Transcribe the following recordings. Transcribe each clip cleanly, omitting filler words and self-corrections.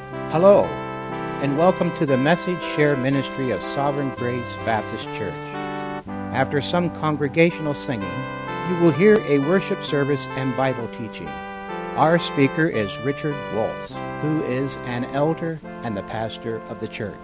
Hello, and welcome to the Message Share Ministry of Sovereign Grace Baptist Church. After some congregational singing, you will hear a worship service and Bible teaching. Our speaker is Richard Waltz, who is an elder and the pastor of the church.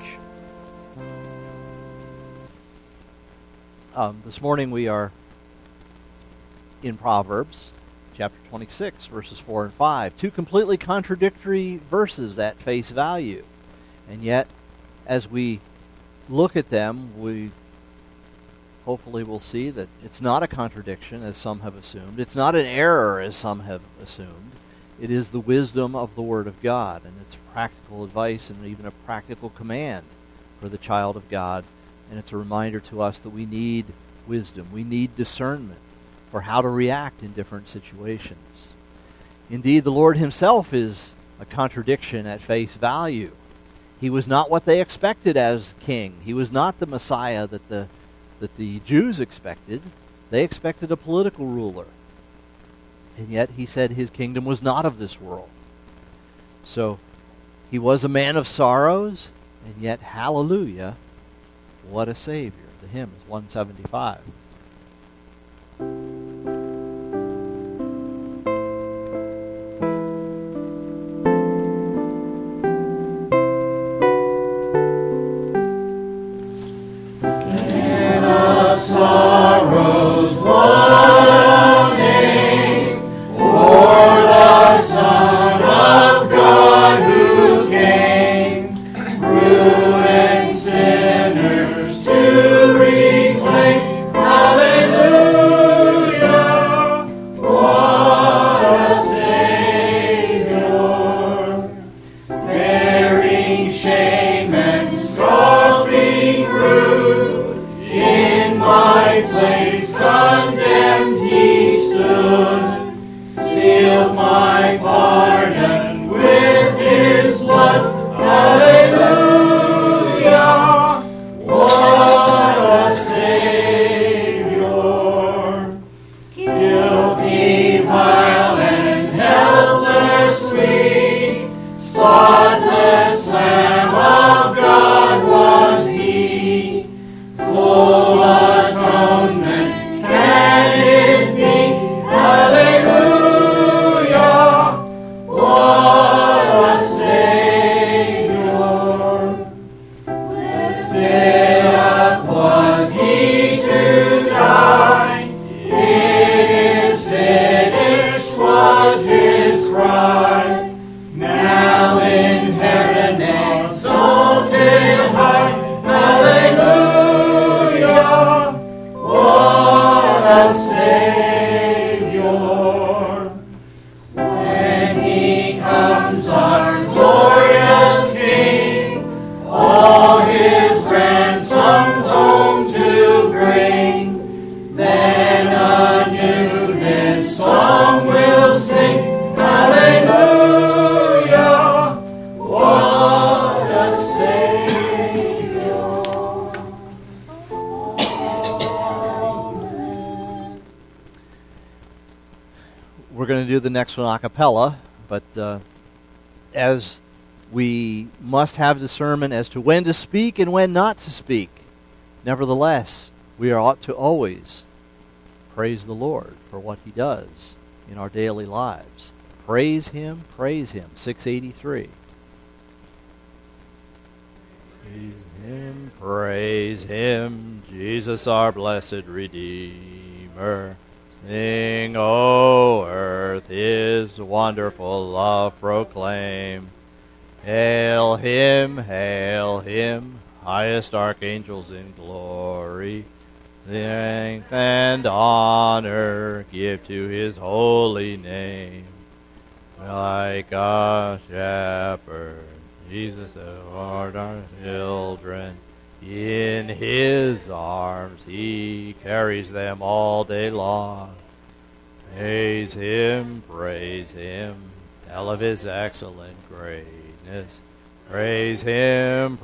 This morning we are in Proverbs, chapter 26, verses 4 and 5. Two completely contradictory verses at face value. And yet, as we look at them, we hopefully will see that it's not a contradiction, as some have assumed. It's not an error, as some have assumed. It is the wisdom of the Word of God, and it's practical advice and even a practical command for the child of God. And it's a reminder to us that we need wisdom. We need discernment for how to react in different situations. Indeed, the Lord himself is a contradiction at face value. He was not what they expected as king. He was not the Messiah that the Jews expected. They expected a political ruler. And yet he said his kingdom was not of this world. So he was a man of sorrows, and yet, hallelujah, what a Savior. The hymn is 175. We're going to do the next one a cappella, but as we must have discernment as to when to speak and when not to speak, nevertheless, we ought to always praise the Lord for what he does in our daily lives. Praise him, 683. Praise him, Jesus our blessed Redeemer. Sing, O earth, his wonderful love proclaim. Hail him, highest archangels in glory. Strength and honor give to his holy name. Like a shepherd, Jesus adored our children. In his arms he carries them all day long. Praise him, tell of his excellent greatness. Praise him,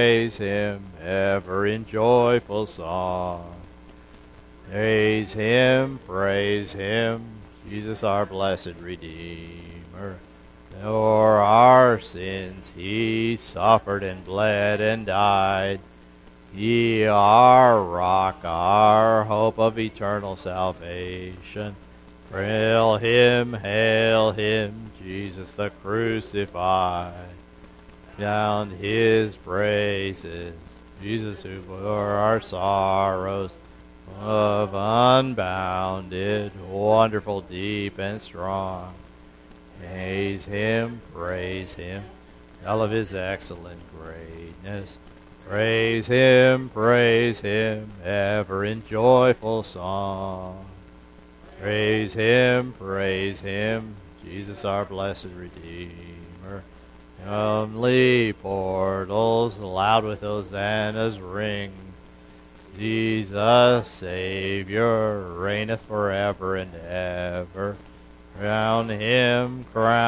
ever in joyful song. Praise him, Jesus our blessed Redeemer. For our sins he suffered and bled and died. He our rock, our hope of eternal salvation. Hail him, Jesus the crucified. Down his praises, Jesus who bore our sorrows, of unbounded, wonderful, deep, and strong. Praise him, tell of his excellent greatness. Praise him, ever in joyful song. Praise him, Jesus our blessed Redeemer. Heavenly portals loud with hosannas ring. Jesus, Savior, reigneth forever and ever. Crown him,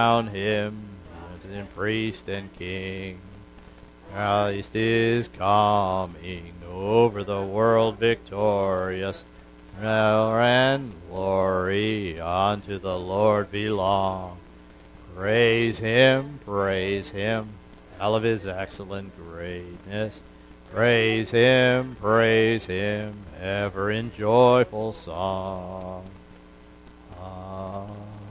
and priest and king. Christ is coming, over the world victorious. Power and glory unto the Lord belong. Praise him, tell of his excellent greatness. Praise him, ever in joyful song. Amen.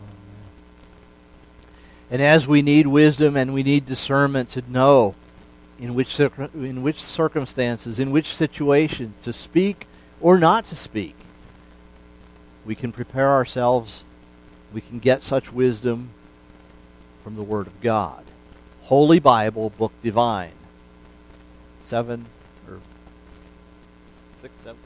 And as we need wisdom and we need discernment to know in which circumstances, in which situations to speak or not to speak, we can prepare ourselves, we can get such wisdom from the Word of God. Holy Bible, Book Divine. 6, 7.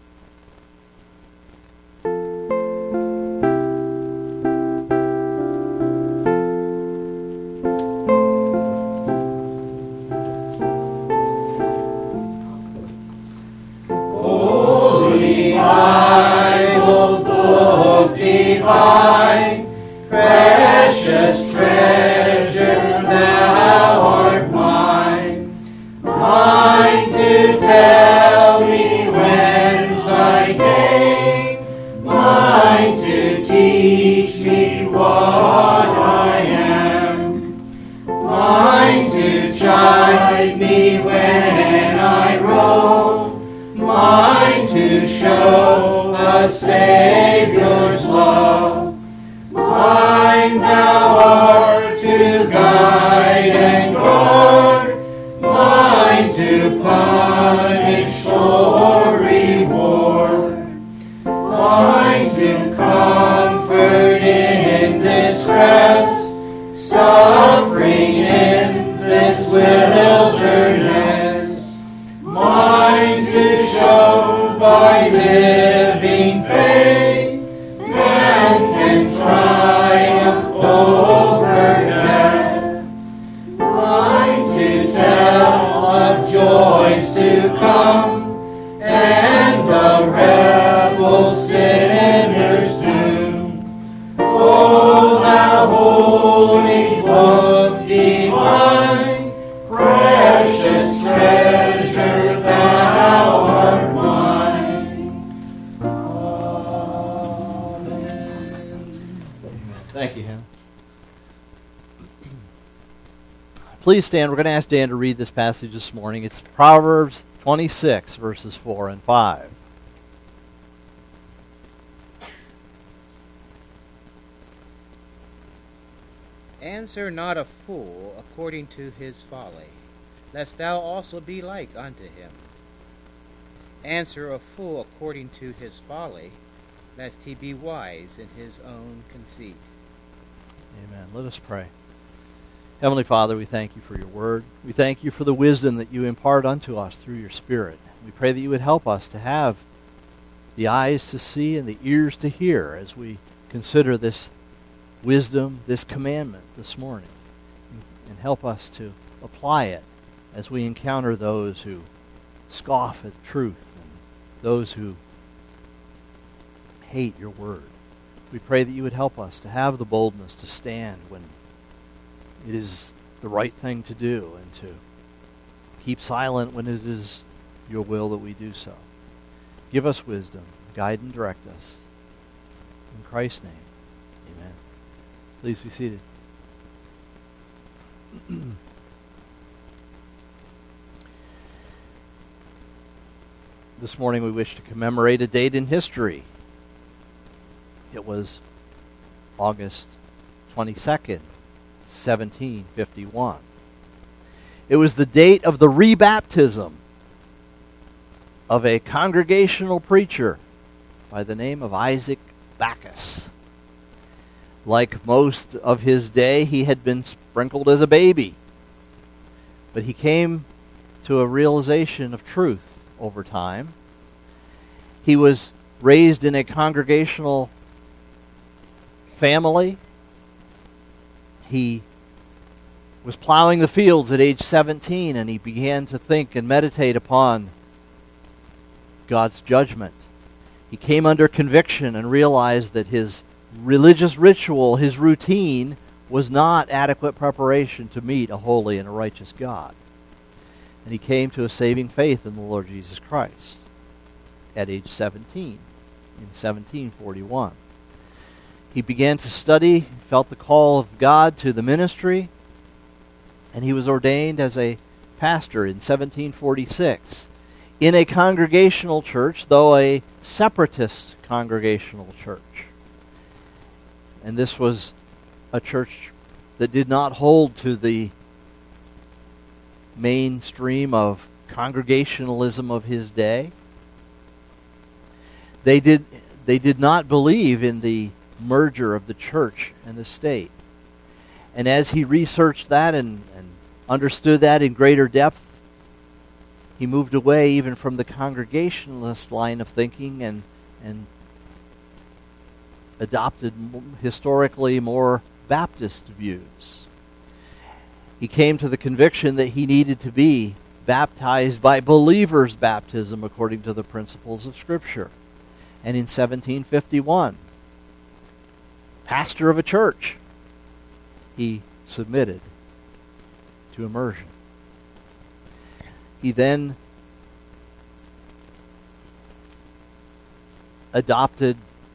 Holy Bible, Book Divine, precious treasure, thou art mine. Mine to tell me whence I came, mine to teach me what I am, mine to chide me when I rove, mine to show a Saviour's love. Mine thou art to guide and guard, mine to punish or reward, mine to comfort in distress, suffering in this wilderness, mine to show by living faith man can triumph over death, mine to tell of joys to come and the rebel sinner's doom. O thou holy book divine, precious treasure, thou art mine. Amen. Thank you, Hannah. Please stand. We're going to ask Dan to read this passage this morning. It's Proverbs 26, verses 4 and 5. Answer not a fool according to his folly, lest thou also be like unto him. Answer a fool according to his folly, lest he be wise in his own conceit. Amen. Let us pray. Heavenly Father, we thank you for your word. We thank you for the wisdom that you impart unto us through your Spirit. We pray that you would help us to have the eyes to see and the ears to hear as we consider this wisdom, this commandment this morning, and help us to apply it as we encounter those who scoff at truth and those who hate your word. We pray that you would help us to have the boldness to stand when it is the right thing to do and to keep silent when it is your will that we do so. Give us wisdom, guide and direct us. In Christ's name, amen. Please be seated. This morning we wish to commemorate a date in history. It was August 22nd, 1751. It was the date of the rebaptism of a congregational preacher by the name of Isaac Backus. Like most of his day, he had been sprinkled as a baby. But he came to a realization of truth over time. He was raised in a congregational family. He was plowing the fields at age 17, and he began to think and meditate upon God's judgment. He came under conviction and realized that his religious ritual, his routine, was not adequate preparation to meet a holy and a righteous God. And he came to a saving faith in the Lord Jesus Christ at age 17, in 1741. He began to study, felt the call of God to the ministry, and he was ordained as a pastor in 1746 in a congregational church, though a separatist congregational church. And this was a church that did not hold to the mainstream of congregationalism of his day. They did not believe in the merger of the church and the state. And as he researched that and understood that in greater depth, he moved away even from the congregationalist line of thinking and adopted historically more Baptist views. He came to the conviction that he needed to be baptized by believers' baptism according to the principles of Scripture. And in 1751, pastor of a church, he submitted to immersion. He then adopted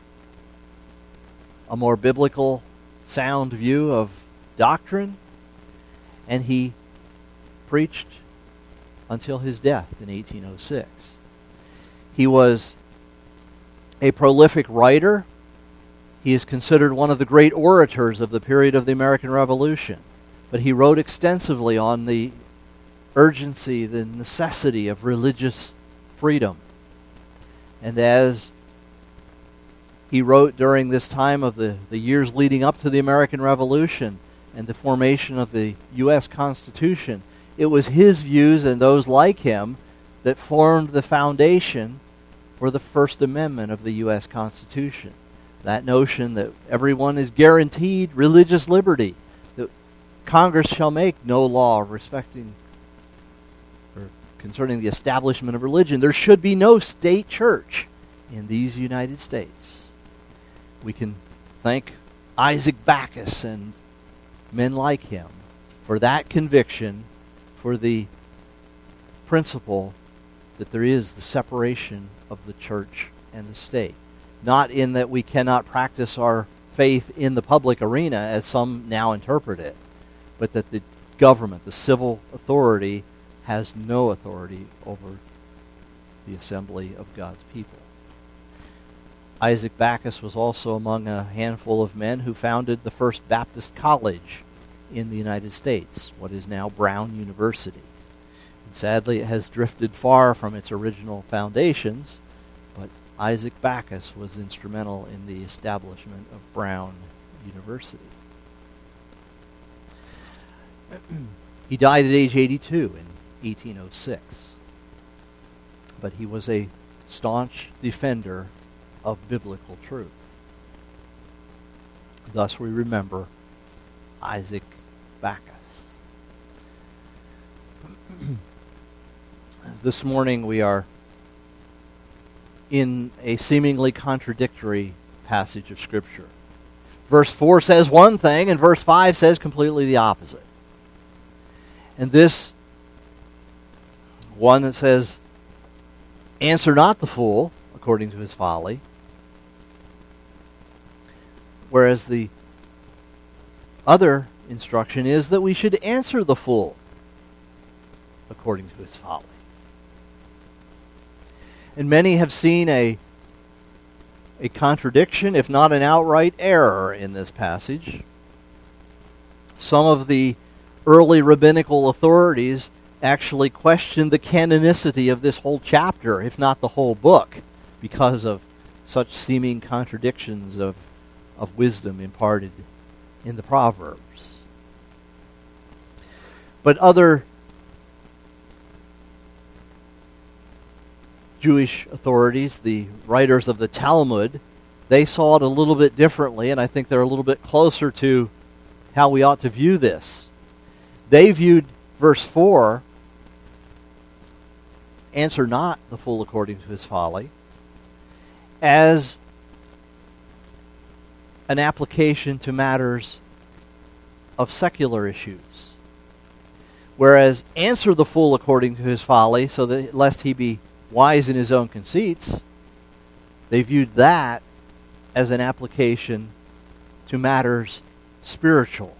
a more biblical, sound view of doctrine, and he preached until his death in 1806. He was a prolific writer. He is considered one of the great orators of the period of the American Revolution. But he wrote extensively on the urgency, the necessity of religious freedom. And as he wrote during this time of the years leading up to the American Revolution and the formation of the U.S. Constitution, it was his views and those like him that formed the foundation for the First Amendment of the U.S. Constitution. That notion that everyone is guaranteed religious liberty, that Congress shall make no law respecting or concerning the establishment of religion. There should be no state church in these United States. We can thank Isaac Backus and men like him for that conviction, for the principle that there is the separation of the church and the state. Not in that we cannot practice our faith in the public arena, as some now interpret it, but that the government, the civil authority, has no authority over the assembly of God's people. Isaac Backus was also among a handful of men who founded the first Baptist college in the United States, what is now Brown University. And sadly, it has drifted far from its original foundations, but Isaac Backus was instrumental in the establishment of Brown University. He died at age 82 in 1806, but he was a staunch defender of biblical truth. Thus we remember Isaac Backus. This morning we are in a seemingly contradictory passage of Scripture. Verse 4 says one thing, and verse 5 says completely the opposite. And this one that says, "Answer not the fool according to his folly," whereas the other instruction is that we should answer the fool according to his folly. And many have seen a contradiction, if not an outright error, in this passage. Some of the early rabbinical authorities actually questioned the canonicity of this whole chapter, if not the whole book, because of such seeming contradictions of wisdom imparted in the Proverbs. But other Jewish authorities, the writers of the Talmud, they saw it a little bit differently, and I think they're a little bit closer to how we ought to view this. They viewed verse 4, answer not the fool according to his folly, as an application to matters of secular issues. Whereas answer the fool according to his folly, so that lest he be wise in his own conceits, they viewed that as an application to matters spiritual.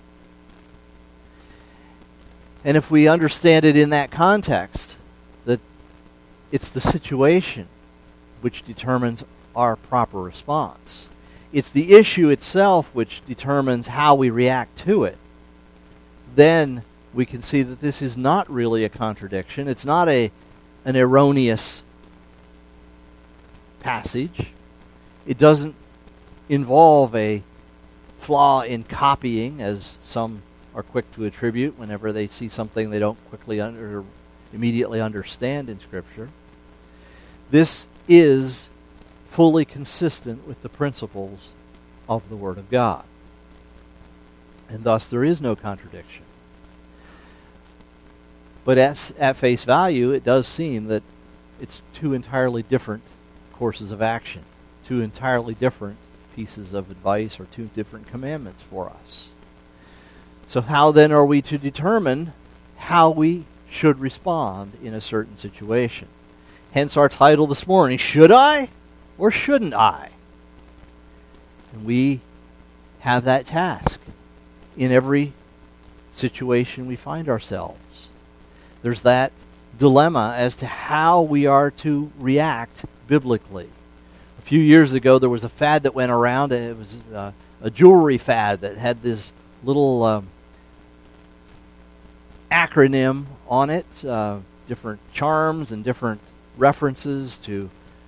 And if we understand it in that context, that it's the situation which determines our proper response. It's the issue itself which determines how we react to it. Then we can see that this is not really a contradiction. It's not an erroneous passage. It doesn't involve a flaw in copying, as some are quick to attribute whenever they see something they don't immediately understand in Scripture. This is fully consistent with the principles of the Word of God. And thus there is no contradiction. But at face value, it does seem that it's two entirely different courses of action, two entirely different pieces of advice, or two different commandments for us. So how then are we to determine how we should respond in a certain situation? Hence our title this morning, Should I or Shouldn't I? And we have that task in every situation we find ourselves. There's that dilemma as to how we are to react biblically. A few years ago, there was a fad that went around. It was a jewelry fad that had this little acronym on it, different charms and different references to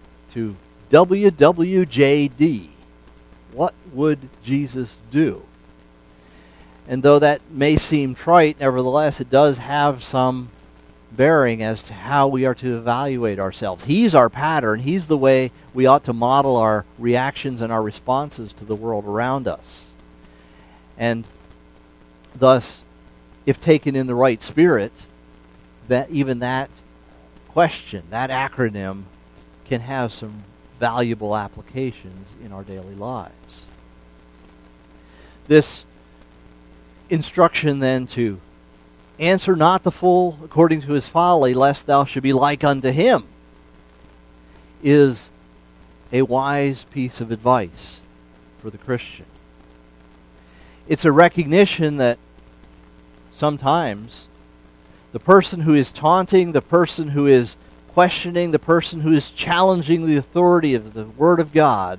WWJD. What would Jesus do? And though that may seem trite, nevertheless, it does have some bearing as to how we are to evaluate ourselves. He's our pattern. He's the way we ought to model our reactions and our responses to the world around us. And thus, if taken in the right spirit, that even that question, that acronym, can have some valuable applications in our daily lives. This instruction then to answer not the fool according to his folly, lest thou should be like unto him, is a wise piece of advice for the Christian. It's a recognition that sometimes the person who is taunting, the person who is questioning, the person who is challenging the authority of the Word of God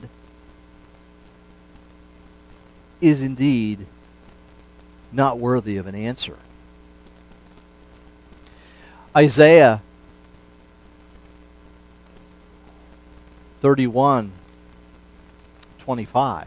is indeed not worthy of an answer. Isaiah 31:25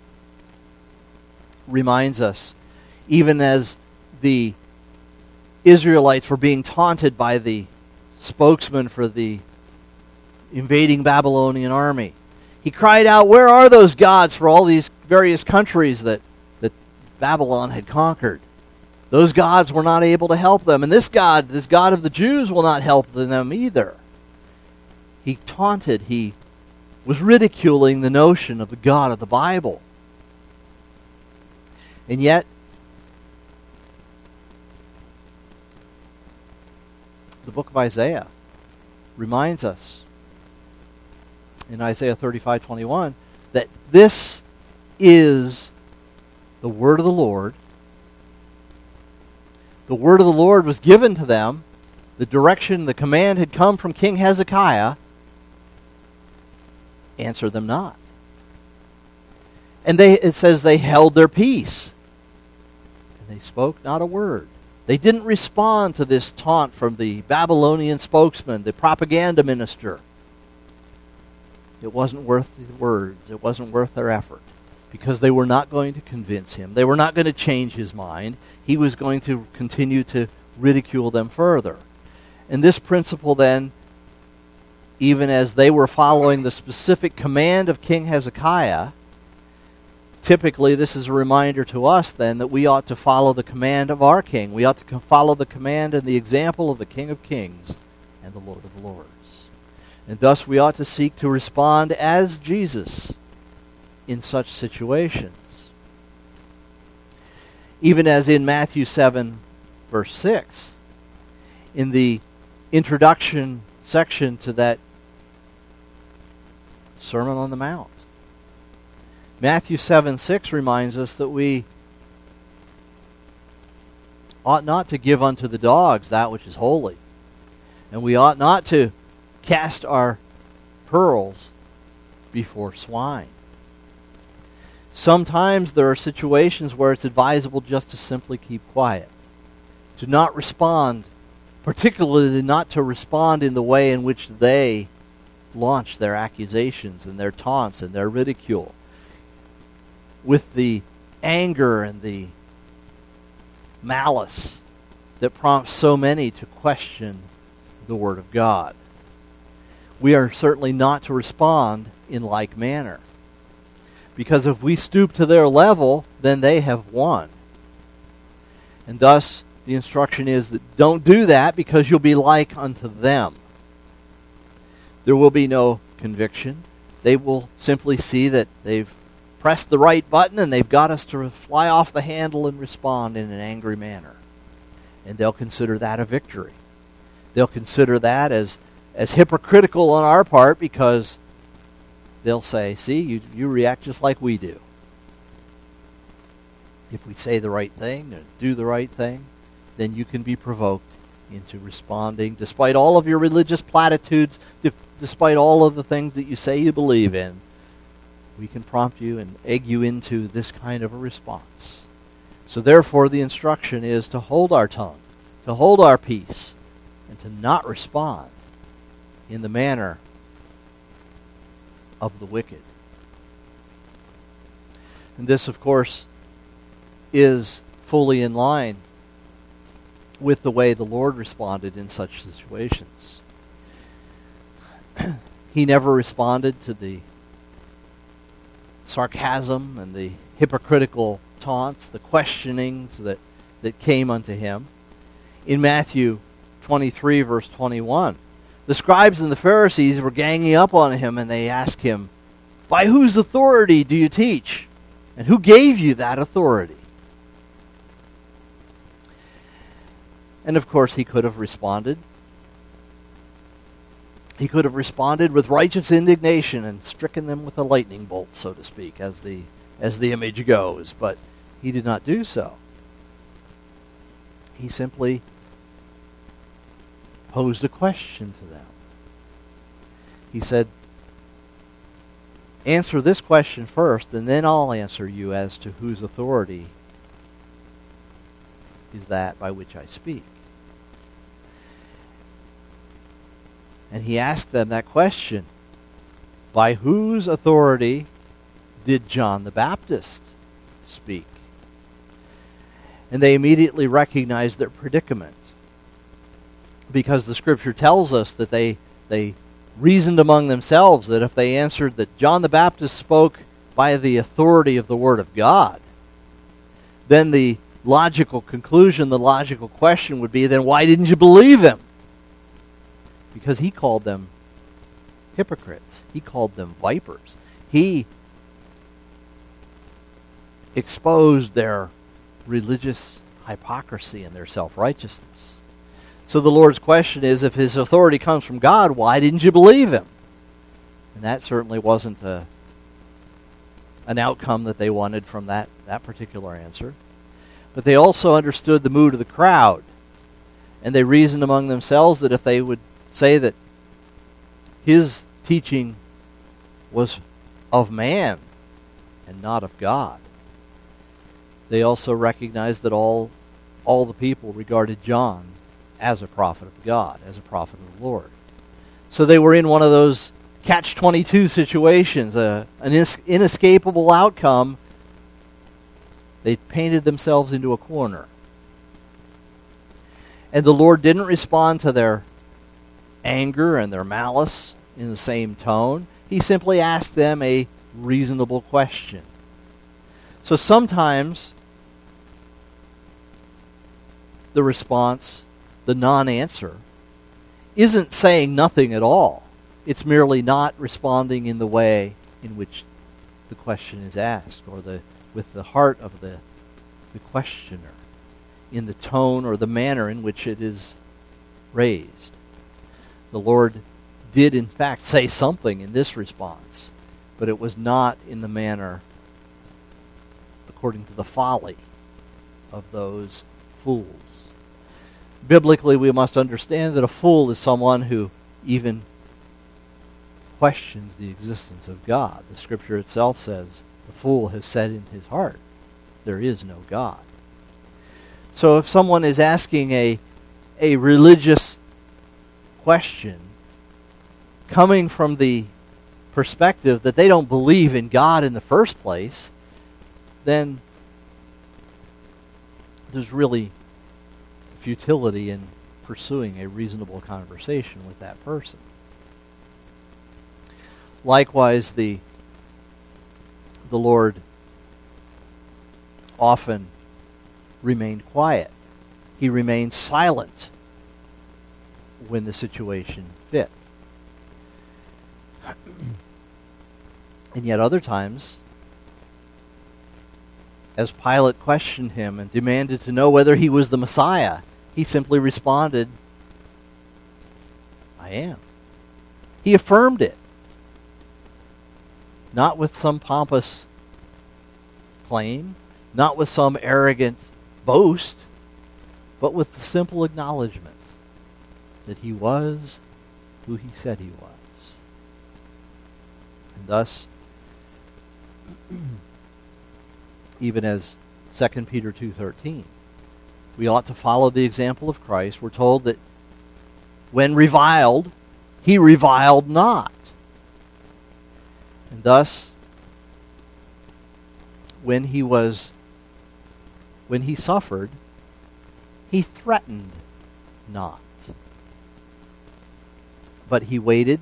reminds us, even as the Israelites were being taunted by the spokesman for the invading Babylonian army, he cried out, "Where are those gods for all these various countries that Babylon had conquered? Those gods were not able to help them, and this God of the Jews, will not help them either." He taunted, he was ridiculing the notion of the God of the Bible. And yet, the book of Isaiah reminds us in Isaiah 35:21 that this is the word of the Lord The word of the Lord was given to them. The direction, the command had come from King Hezekiah. Answer them not. And it says they held their peace. And they spoke not a word. They didn't respond to this taunt from the Babylonian spokesman, the propaganda minister. It wasn't worth the words. It wasn't worth their effort. Because they were not going to convince him. They were not going to change his mind. He was going to continue to ridicule them further. And this principle then, even as they were following the specific command of King Hezekiah, typically this is a reminder to us then that we ought to follow the command of our king. We ought to follow the command and the example of the King of Kings and the Lord of Lords. And thus we ought to seek to respond as Jesus in such situations. Even as in Matthew 7, verse 6, in the introduction section to that Sermon on the Mount. Matthew 7:6 reminds us that we ought not to give unto the dogs that which is holy, and we ought not to cast our pearls before swine. Sometimes there are situations where it's advisable just to simply keep quiet, to not respond, particularly not to respond in the way in which they launch their accusations and their taunts and their ridicule, with the anger and the malice that prompts so many to question the Word of God. We are certainly not to respond in like manner, because if we stoop to their level, then they have won. And thus, the instruction is that don't do that, because you'll be like unto them. There will be no conviction. They will simply see that they've pressed the right button and they've got us to fly off the handle and respond in an angry manner. And they'll consider that a victory. They'll consider that as hypocritical on our part, because they'll say, see, you react just like we do. If we say the right thing and do the right thing, then you can be provoked into responding, despite all of your religious platitudes, despite all of the things that you say you believe in. We can prompt you and egg you into this kind of a response. So therefore, the instruction is to hold our tongue, to hold our peace, and to not respond in the manner of the wicked. And this, of course, is fully in line with the way the Lord responded in such situations. He never responded to the sarcasm and the hypocritical taunts, the questionings that came unto him. In Matthew 23, verse 21, the scribes and the Pharisees were ganging up on him, and they asked him, "By whose authority do you teach? And who gave you that authority?" And of course, he could have responded. He could have responded with righteous indignation and stricken them with a lightning bolt, so to speak, as the image goes. But he did not do so. He simply posed a question to them. He said, "Answer this question first, and then I'll answer you as to whose authority is that by which I speak." And he asked them that question, by whose authority did John the Baptist speak? And they immediately recognized their predicament, because the Scripture tells us that they reasoned among themselves that if they answered that John the Baptist spoke by the authority of the Word of God, then the logical conclusion, the logical question would be, then why didn't you believe him? Because he called them hypocrites. He called them vipers. He exposed their religious hypocrisy and their self-righteousness. So the Lord's question is, if his authority comes from God, why didn't you believe him? And that certainly wasn't an outcome that they wanted from that particular answer. But they also understood the mood of the crowd. And they reasoned among themselves that if they would say that his teaching was of man and not of God, they also recognized that all the people regarded John as a prophet of God, as a prophet of the Lord. So they were in one of those catch-22 situations, an inescapable outcome. They painted themselves into a corner. And the Lord didn't respond to their anger and their malice in the same tone. He simply asked them a reasonable question. So sometimes the response, the non-answer, isn't saying nothing at all. It's merely not responding in the way in which the question is asked, or with the heart of the questioner, in the tone or the manner in which it is raised. The Lord did in fact say something in this response, but it was not in the manner according to the folly of those fools. Biblically, we must understand that a fool is someone who even questions the existence of God. The Scripture itself says, the fool has said in his heart, there is no God. So if someone is asking a religious question coming from the perspective that they don't believe in God in the first place, then there's really futility in pursuing a reasonable conversation with that person. Likewise, the Lord often remained quiet. He remained silent when the situation fit. And yet other times, as Pilate questioned him and demanded to know whether he was the Messiah, he simply responded, I am. He affirmed it. Not with some pompous claim, not with some arrogant boast, but with the simple acknowledgement that he was who he said he was. And thus, even as 2 Peter 2:13, we ought to follow the example of Christ. We're told that when reviled, he reviled not. And thus, when he suffered, he threatened not. But he waited.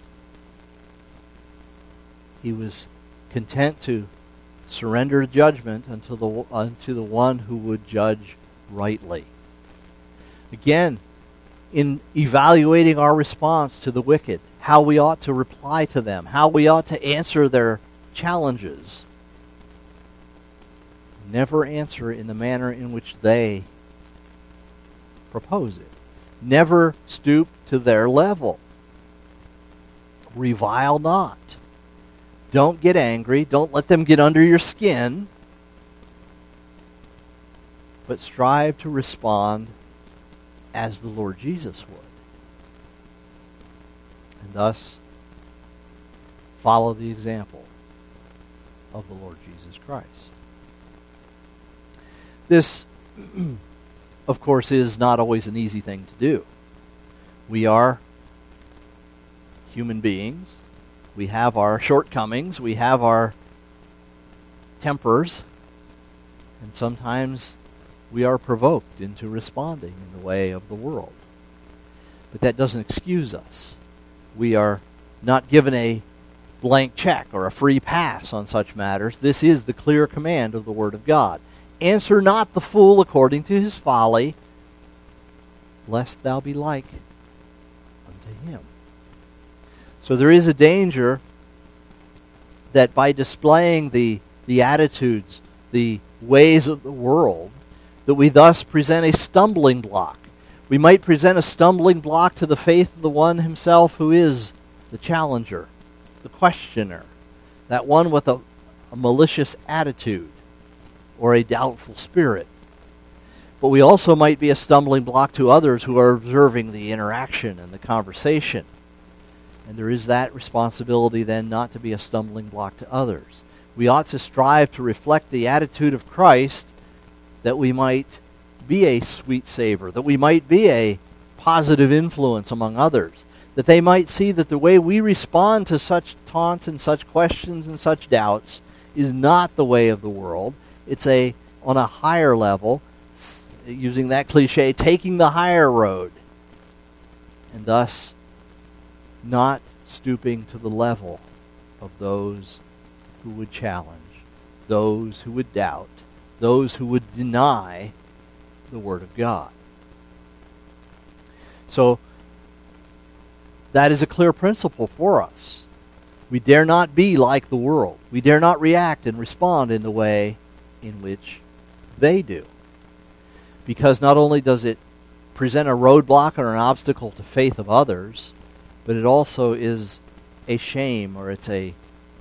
He was content to surrender judgment unto the one who would judge rightly. Again, in evaluating our response to the wicked, how we ought to reply to them, how we ought to answer their challenges, never answer in the manner in which they propose it. Never stoop to their level. Revile not. Don't get angry. Don't let them get under your skin. But strive to respond as the Lord Jesus would. And thus, follow the example of the Lord Jesus Christ. This, of course, is not always an easy thing to do. We are human beings. We have our shortcomings. We have our tempers. And sometimes we are provoked into responding in the way of the world. But that doesn't excuse us. We are not given a blank check or a free pass on such matters. This is the clear command of the Word of God. Answer not the fool according to his folly, lest thou be like unto him. So there is a danger that by displaying the attitudes, the ways of the world, that we thus present a stumbling block. We might present a stumbling block to the faith of the one himself who is the challenger, the questioner, that one with a malicious attitude or a doubtful spirit but we also might be a stumbling block to others who are observing the interaction and the conversation. And there is that responsibility then not to be a stumbling block to others. We ought to strive to reflect the attitude of Christ, that we might be a sweet savor, that we might be a positive influence among others, that they might see that the way we respond to such taunts and such questions and such doubts is not the way of the world. It's on a higher level, using that cliche, taking the higher road, and thus not stooping to the level of those who would challenge, those who would doubt, those who would deny the Word of God. So, that is a clear principle for us. We dare not be like the world. We dare not react and respond in the way in which they do. Because not only does it present a roadblock or an obstacle to faith of others, but it also is a shame, or it's a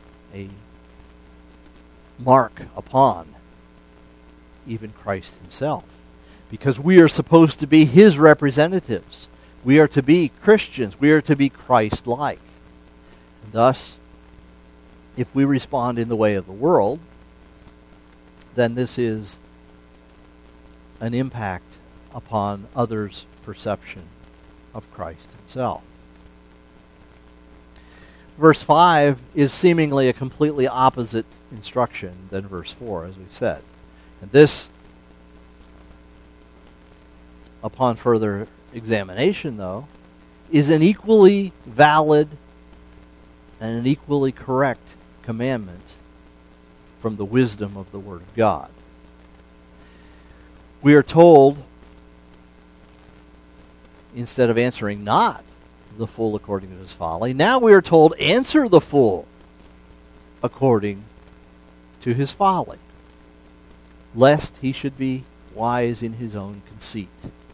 mark upon even Christ himself. Because we are supposed to be his representatives. We are to be Christians. We are to be Christ-like. And thus, if we respond in the way of the world, then this is an impact upon others' perception of Christ himself. Verse 5 is seemingly a completely opposite instruction than verse 4, as we've said. And this, upon further examination, though, is an equally valid and an equally correct commandment from the wisdom of the Word of God. We are told, instead of answering not the fool according to his folly, now we are told, answer the fool according to his folly, lest he should be wise in his own conceit.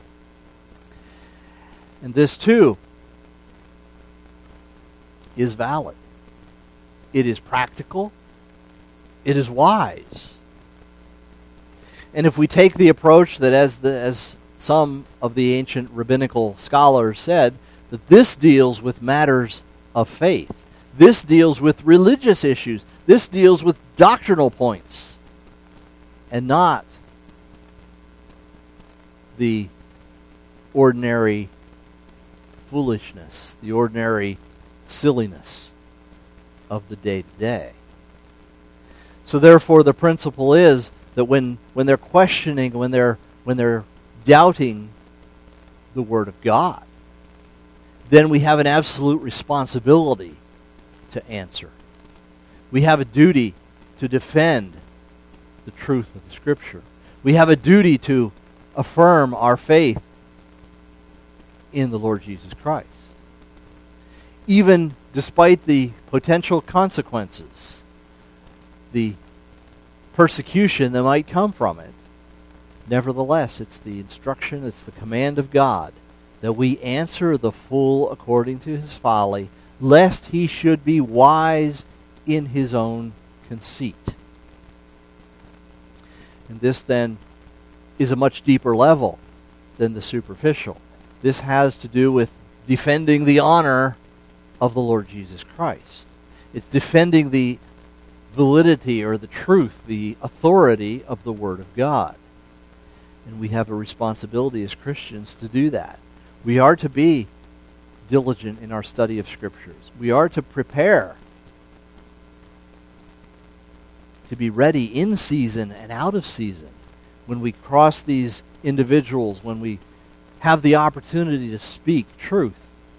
And this, too, is valid. It is practical. It is wise. And if we take the approach that, as some of the ancient rabbinical scholars said, that this deals with matters of faith, this deals with religious issues, this deals with doctrinal points, and not the ordinary foolishness, the ordinary silliness of the day-to-day. So therefore the principle is that when they're questioning, when they're doubting the Word of God, then we have an absolute responsibility to answer. We have a duty to defend the truth of the Scripture. We have a duty to affirm our faith in the Lord Jesus Christ. Even despite the potential consequences, the persecution that might come from it, nevertheless, it's the instruction, it's the command of God that we answer the fool according to his folly, lest he should be wise in his own conceit. And this then is a much deeper level than the superficial. This has to do with defending the honor of the Lord Jesus Christ. It's defending the validity or the truth, the authority of the Word of God. And we have a responsibility as Christians to do that. We are to be diligent in our study of Scriptures. We are to prepare to be ready in season and out of season when we cross these individuals, when we have the opportunity to speak truth.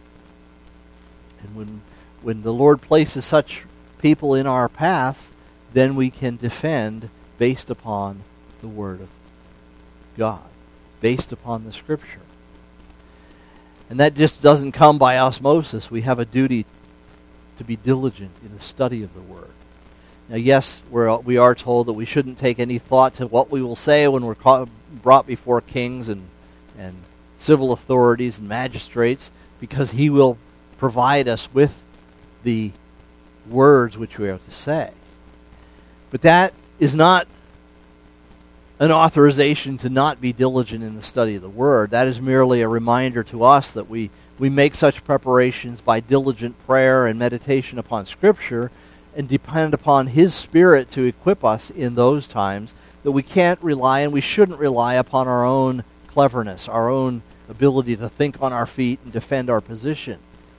And when the Lord places such people in our paths, then we can defend based upon the Word of God, based upon the Scripture. And that just doesn't come by osmosis. We have a duty to be diligent in the study of the Word. Now, yes, we are told that we shouldn't take any thought to what we will say when we're brought before kings and civil authorities and magistrates, because He will provide us with the words which we are to say. But that is not an authorization to not be diligent in the study of the Word. That is merely a reminder to us that we make such preparations by diligent prayer and meditation upon Scripture and depend upon His Spirit to equip us in those times, that we can't rely and we shouldn't rely upon our own cleverness, our own ability to think on our feet and defend our position.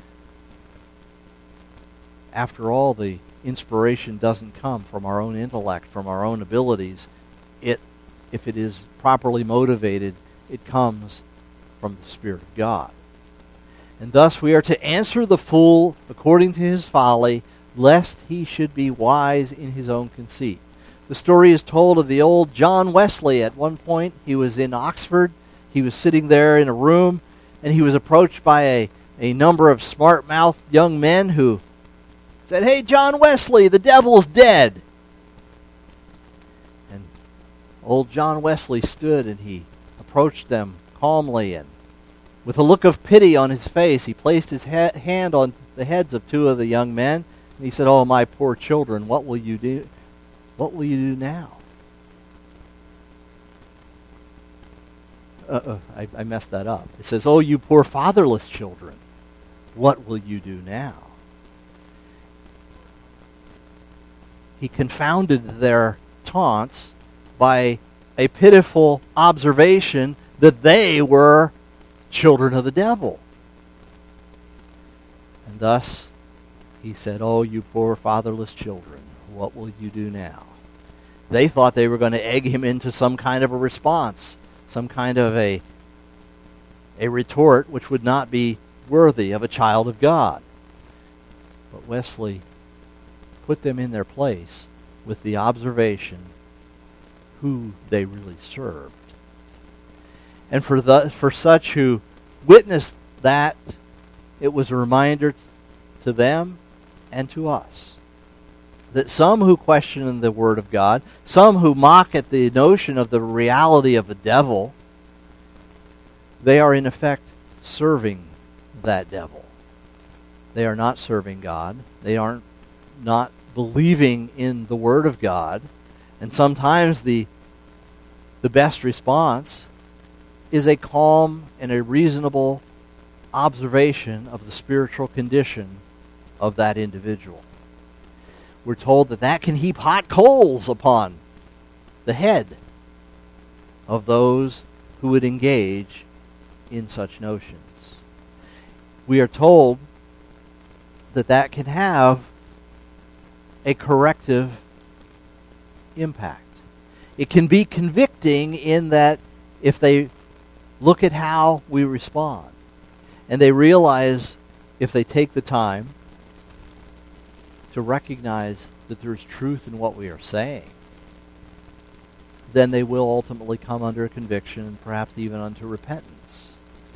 After all, the inspiration doesn't come from our own intellect, from our own abilities. If it is properly motivated, it comes from the Spirit of God. And thus we are to answer the fool according to his folly, lest he should be wise in his own conceit. The story is told of the old John Wesley. At one point, he was in Oxford. He was sitting there in a room, and he was approached by a number of smart-mouthed young men who said, "Hey, John Wesley, the devil's dead." And old John Wesley stood, and he approached them calmly, and with a look of pity on his face, he placed his hand on the heads of two of the young men, and he said, "Oh, my poor children, what will you do? What will you do now?" I messed that up. It says, "Oh, you poor fatherless children, what will you do now?" He confounded their taunts by a pitiful observation that they were children of the devil. And thus he said, "Oh, you poor fatherless children, what will you do now?" They thought they were going to egg him into some kind of a response, some kind of a retort which would not be worthy of a child of God. But Wesley put them in their place with the observation who they really served. And for such who witnessed that, it was a reminder to them and to us that some who question the Word of God, some who mock at the notion of the reality of the devil, they are in effect serving that devil. They are not serving God. They aren't not believing in the Word of God. And sometimes the best response is a calm and a reasonable observation of the spiritual condition of that individual. We're told that can heap hot coals upon the head of those who would engage in such notions. We are told that can have a corrective impact. It can be convicting in that if they look at how we respond and they realize, if they take the time to recognize that there's truth in what we are saying, then they will ultimately come under a conviction and perhaps even unto repentance.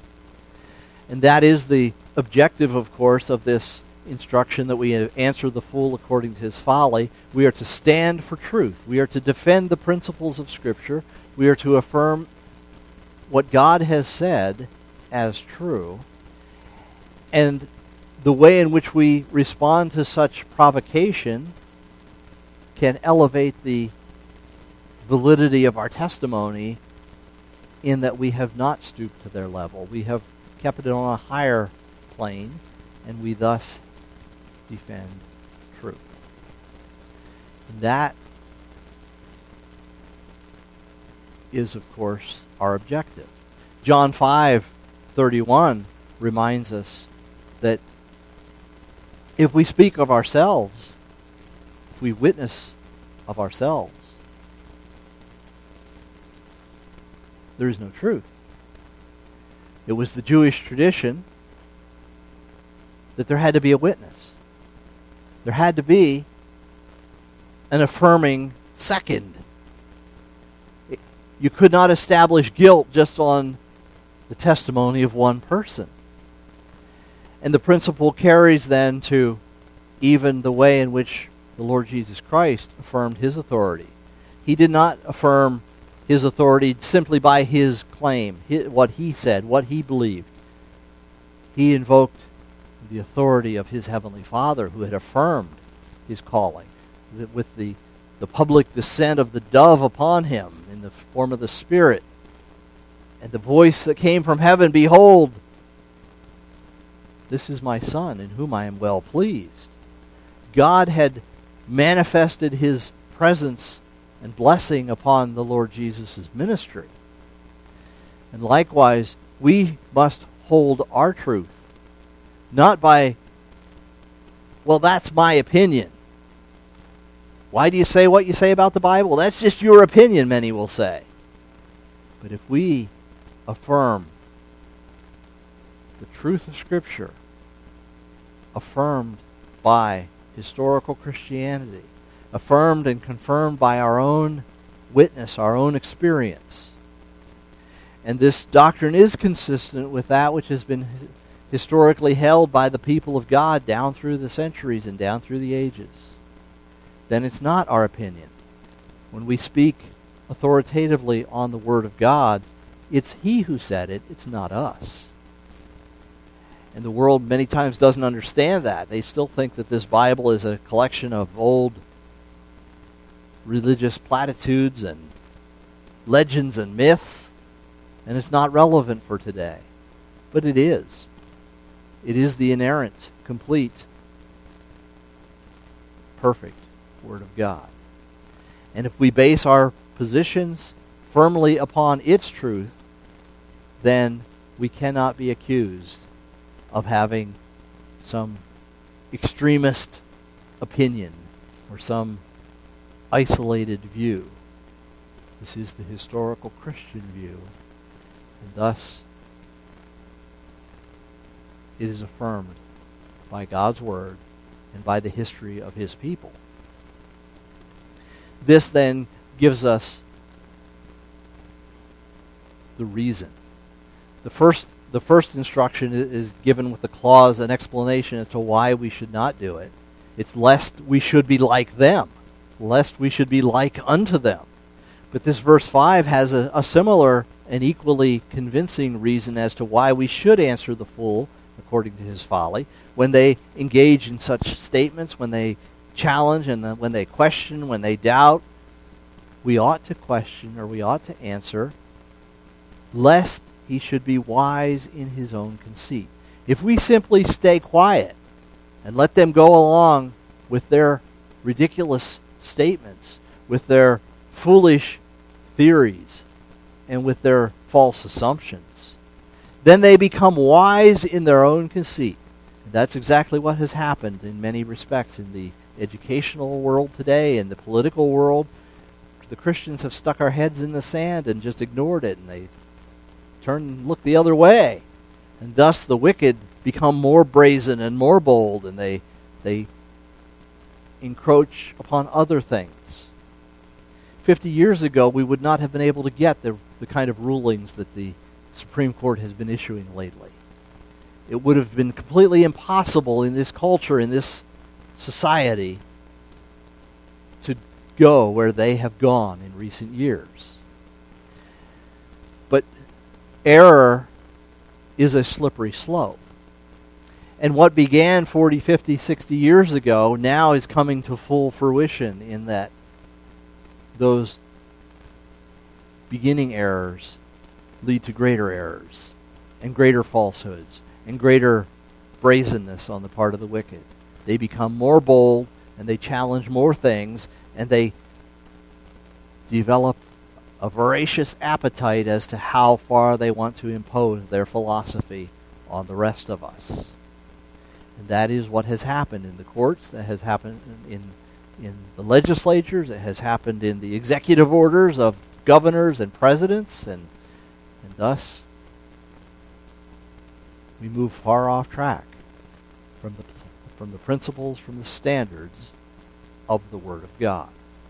And that is the objective, of course, of this instruction, that we answer the fool according to his folly. We are to stand for truth. We are to defend the principles of Scripture. We are to affirm what God has said as true. And the way in which we respond to such provocation can elevate the validity of our testimony, in that we have not stooped to their level. We have kept it on a higher plane, and we thus defend truth. And that is, of course, our objective. John 5:31 reminds us that if we speak of ourselves, if we witness of ourselves, there is no truth. It was the Jewish tradition that there had to be a witness. There had to be an affirming second. You could not establish guilt just on the testimony of one person. And the principle carries then to even the way in which the Lord Jesus Christ affirmed his authority. He did not affirm his authority simply by his claim, what he said, what he believed. He invoked the authority of his heavenly Father, who had affirmed his calling with the the public descent of the dove upon him in the form of the Spirit, and the voice that came from heaven, "Behold, this is my Son, in whom I am well pleased." God had manifested his presence and blessing upon the Lord Jesus' ministry. And likewise, we must hold our truth, not by, well, that's my opinion. Why do you say what you say about the Bible? That's just your opinion, many will say. But if we affirm the truth of Scripture, affirmed by historical Christianity, affirmed and confirmed by our own witness, our own experience, and this doctrine is consistent with that which has been historically held by the people of God down through the centuries and down through the ages, then it's not our opinion. When we speak authoritatively on the Word of God, it's He who said it, it's not us. And the world many times doesn't understand that. They still think that this Bible is a collection of old religious platitudes and legends and myths, and it's not relevant for today. But it is. It is the inerrant, complete, perfect Word of God. And if we base our positions firmly upon its truth, then we cannot be accused of having some extremist opinion or some isolated view. This is the historical Christian view, and thus it is affirmed by God's Word and by the history of His people. This then gives us the reason. The first instruction is given with the clause, an explanation as to why we should not do it. It's lest we should be like them, lest we should be like unto them. But this verse 5 has a similar and equally convincing reason as to why we should answer the fool according to his folly. When they engage in such statements, when they challenge and when they question, when they doubt, we ought to question or we ought to answer, lest he should be wise in his own conceit. If we simply stay quiet and let them go along with their ridiculous statements, with their foolish theories, and with their false assumptions, then they become wise in their own conceit. And that's exactly what has happened in many respects in the educational world today, in the political world. The Christians have stuck our heads in the sand and just ignored it, and they turn and look the other way. And thus the wicked become more brazen and more bold, and they encroach upon other things. 50 years ago, we would not have been able to get the kind of rulings that the Supreme Court has been issuing lately. It would have been completely impossible in this culture, in this society, to go where they have gone in recent years. But error is a slippery slope. And what began 40, 50, 60 years ago now is coming to full fruition in that those beginning errors lead to greater errors and greater falsehoods and greater brazenness on the part of the wicked. They become more bold and they challenge more things and they develop a voracious appetite as to how far they want to impose their philosophy on the rest of us. And that is what has happened in the courts, that has happened in the legislatures, it has happened in the executive orders of governors and presidents, and thus we move far off track from the principles, from the standards of the Word of God.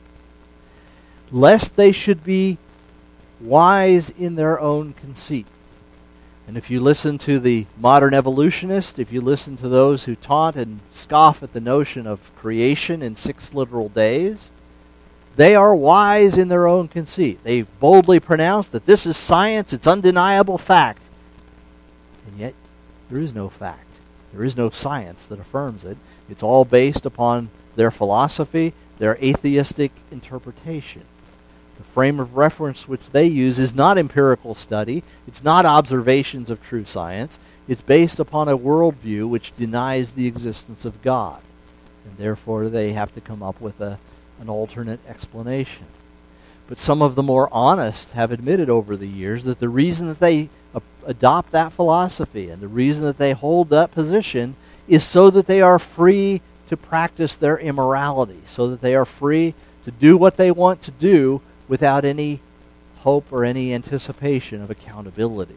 Lest they should be wise in their own conceit. And if you listen to the modern evolutionist, if you listen to those who taunt and scoff at the notion of creation in 6 literal days, they are wise in their own conceit. They boldly pronounce that this is science, it's undeniable fact. And yet, there is no fact. There is no science that affirms it. It's all based upon their philosophy, their atheistic interpretation. The frame of reference which they use is not empirical study. It's not observations of true science. It's based upon a worldview which denies the existence of God. And therefore they have to come up with an alternate explanation. But some of the more honest have admitted over the years that the reason that they adopt that philosophy and the reason that they hold that position is so that they are free to practice their immorality, so that they are free to do what they want to do without any hope or any anticipation of accountability.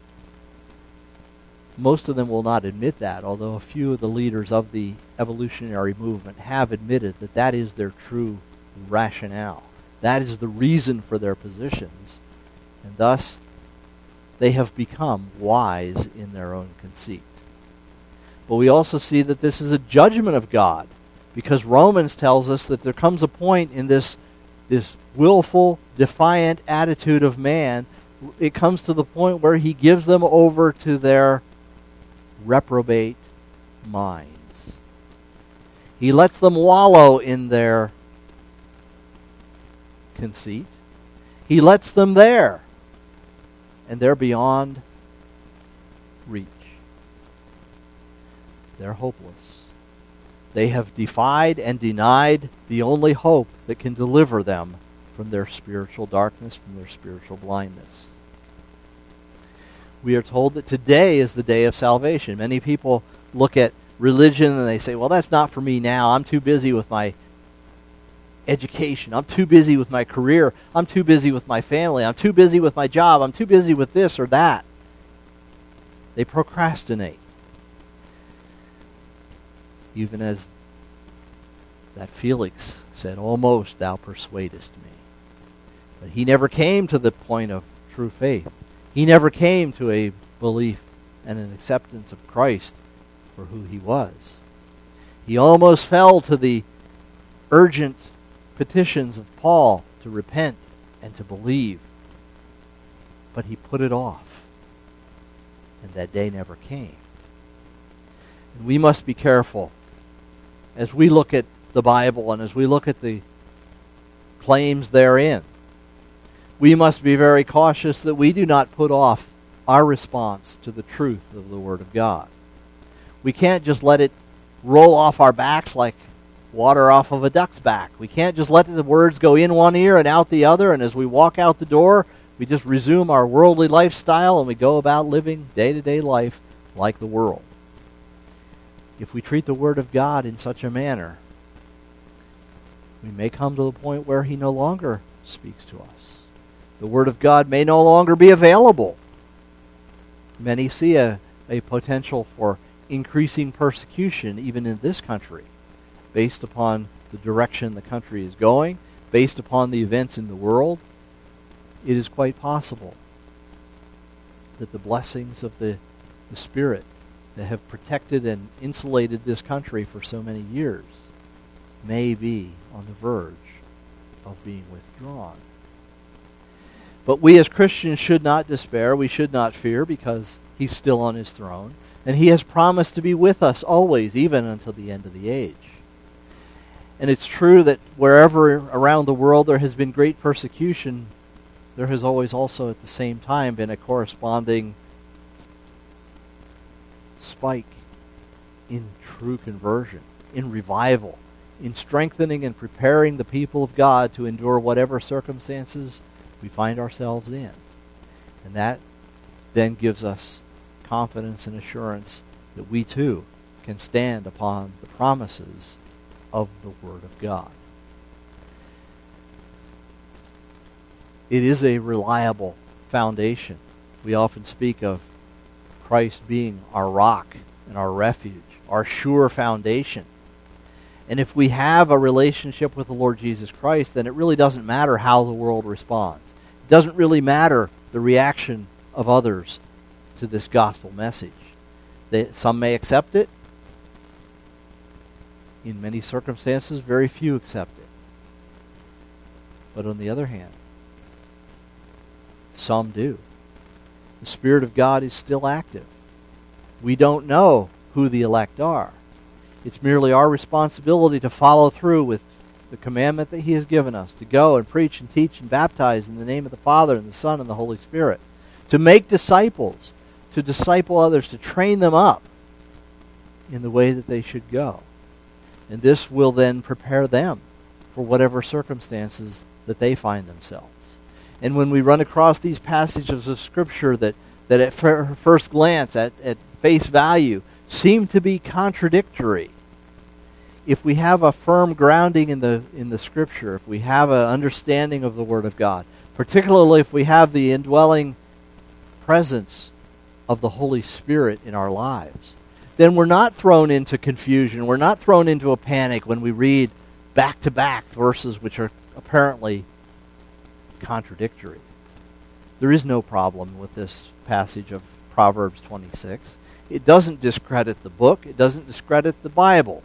Most of them will not admit that, although a few of the leaders of the evolutionary movement have admitted that that is their true rationale. That is the reason for their positions, and thus they have become wise in their own conceit. But we also see that this is a judgment of God, because Romans tells us that there comes a point in this willful, defiant attitude of man, it comes to the point where he gives them over to their reprobate minds. He lets them wallow in their conceit. He lets them there, and they're beyond reach. They're hopeless. They have defied and denied the only hope that can deliver them from their spiritual darkness, from their spiritual blindness. We are told that today is the day of salvation. Many people look at religion and they say, well, that's not for me now. I'm too busy with my education. I'm too busy with my career. I'm too busy with my family. I'm too busy with my job. I'm too busy with this or that. They procrastinate. Even as that Felix said, almost thou persuadest me. But he never came to the point of true faith. He never came to a belief and an acceptance of Christ for who he was. He almost fell to the urgent petitions of Paul to repent and to believe. But he put it off. And that day never came. And we must be careful as we look at the Bible and as we look at the claims therein. We must be very cautious that we do not put off our response to the truth of the Word of God. We can't just let it roll off our backs like water off of a duck's back. We can't just let the words go in one ear and out the other, and as we walk out the door, we just resume our worldly lifestyle and we go about living day-to-day life like the world. If we treat the Word of God in such a manner, we may come to the point where He no longer speaks to us. The Word of God may no longer be available. Many see a potential for increasing persecution even in this country, based upon the direction the country is going, based upon the events in the world. It is quite possible that the blessings of the Spirit that have protected and insulated this country for so many years may be on the verge of being withdrawn. But we as Christians should not despair. We should not fear, because He's still on His throne. And He has promised to be with us always, even until the end of the age. And it's true that wherever around the world there has been great persecution, there has always also at the same time been a corresponding spike in true conversion, in revival, in strengthening and preparing the people of God to endure whatever circumstances we find ourselves in. And that then gives us confidence and assurance that we too can stand upon the promises of the Word of God. It is a reliable foundation. We often speak of Christ being our rock and our refuge, our sure foundation. And if we have a relationship with the Lord Jesus Christ, then it really doesn't matter how the world responds. It doesn't really matter the reaction of others to this gospel message. Some may accept it. In many circumstances, very few accept it. But on the other hand, some do. The Spirit of God is still active. We don't know who the elect are. It's merely our responsibility to follow through with the commandment that he has given us, to go and preach and teach and baptize in the name of the Father and the Son and the Holy Spirit, to make disciples, to disciple others, to train them up in the way that they should go. And this will then prepare them for whatever circumstances that they find themselves. And when we run across these passages of Scripture that at first glance, at face value, seem to be contradictory, if we have a firm grounding in the Scripture, if we have an understanding of the Word of God, particularly if we have the indwelling presence of the Holy Spirit in our lives, then we're not thrown into confusion. We're not thrown into a panic when we read back-to-back verses which are apparently contradictory. There is no problem with this passage of Proverbs 26. It doesn't discredit the book. It doesn't discredit the Bible.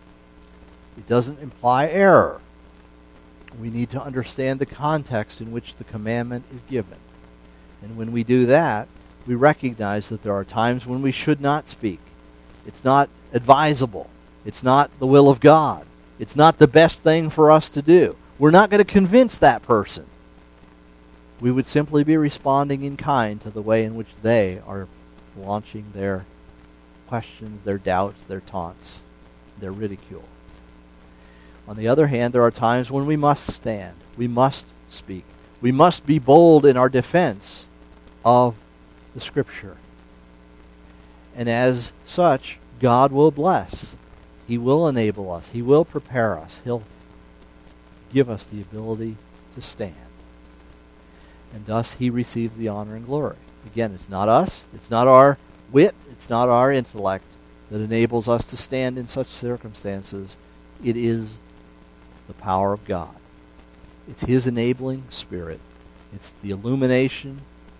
It doesn't imply error. We need to understand the context in which the commandment is given. And when we do that, we recognize that there are times when we should not speak. It's not advisable. It's not the will of God. It's not the best thing for us to do. We're not going to convince that person. We would simply be responding in kind to the way in which they are launching their questions, their doubts, their taunts, their ridicule. On the other hand, there are times when we must stand. We must speak. We must be bold in our defense of the Scripture. And as such, God will bless. He will enable us. He will prepare us. He'll give us the ability to stand. And thus He receives the honor and glory. Again, it's not us. It's not our wit. It's not our intellect that enables us to stand in such circumstances. It is the power of God. It's His enabling Spirit. It's the illumination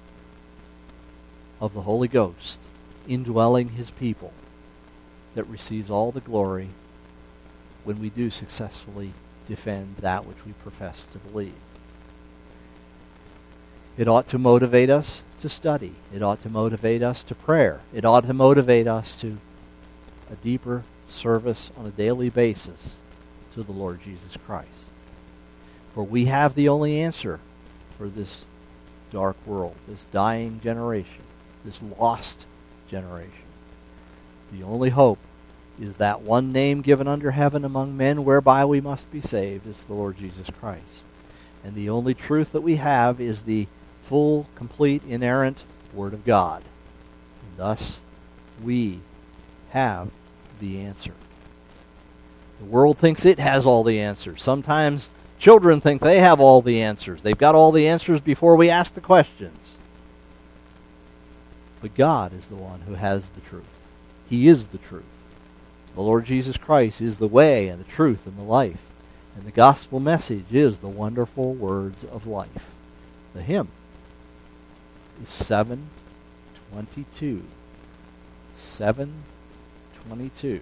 of the Holy Ghost indwelling His people that receives all the glory when we do successfully defend that which we profess to believe. It ought to motivate us to study. It ought to motivate us to prayer. It ought to motivate us to a deeper service on a daily basis to the Lord Jesus Christ. For we have the only answer for this dark world, this dying generation, this lost generation. The only hope is that one name given under heaven among men whereby we must be saved. It's the Lord Jesus Christ. And the only truth that we have is the full, complete, inerrant Word of God. And thus, we have the answer. The world thinks it has all the answers. Sometimes children think they have all the answers. They've got all the answers before we ask the questions. But God is the one who has the truth. He is the truth. The Lord Jesus Christ is the way and the truth and the life. And the gospel message is the wonderful words of life. The hymn is 722. 722.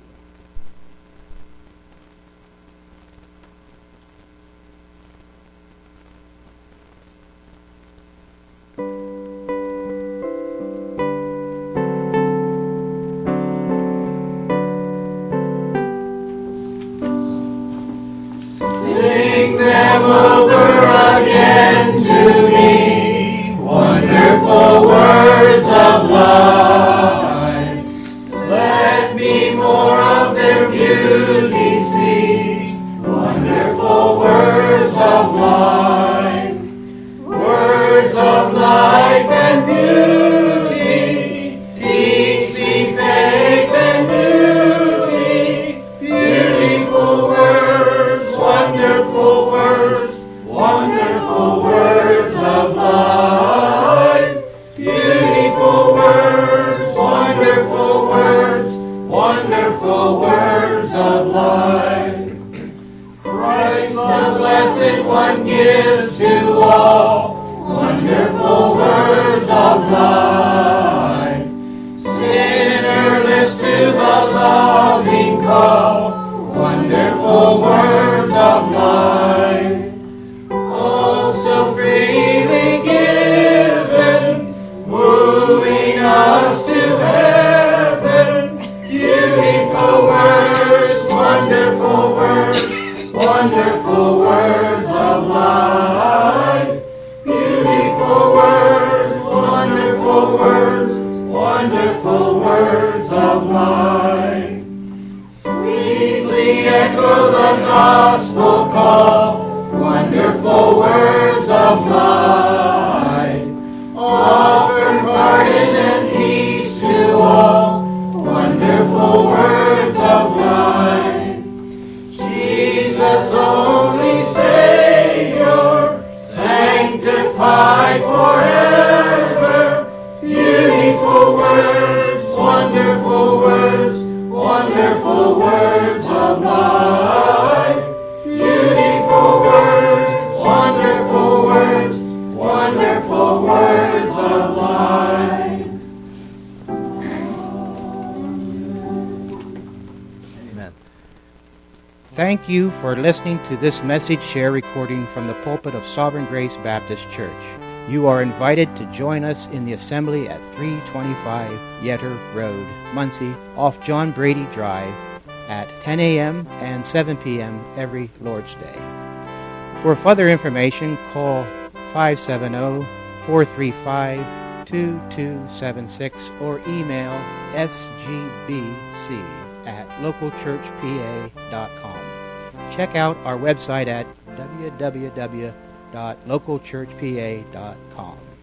Sing them over again to me, wonderful words of life. Let me more of their beauty see, wonderful words of life. Words of life and beauty, teach me faith and beauty, beautiful words, wonderful words, wonderful words of life. Beautiful words, wonderful words, wonderful words of life. Christ the Blessed One gives to all wonderful words of life. Sinner, list to the loving call, wonderful words of life. Oh, so freely given, moving us to heaven. Beautiful words, wonderful words, wonderful echo the gospel call, wonderful words of life. Offer pardon and peace to all, wonderful words of life. Jesus, only Savior, sanctified forever. Beautiful words, wonderful words, wonderful words of life. Beautiful words, wonderful words, wonderful words of life. Amen. Thank you for listening to this message share recording from the pulpit of Sovereign Grace Baptist Church. You are invited to join us in the assembly at 325 Yetter Road, Muncie, off John Brady Drive at 10 a.m. and 7 p.m. every Lord's Day. For further information, call 570-435-2276 or email sgbc@localchurchpa.com. Check out our website at www.localchurchpa.com.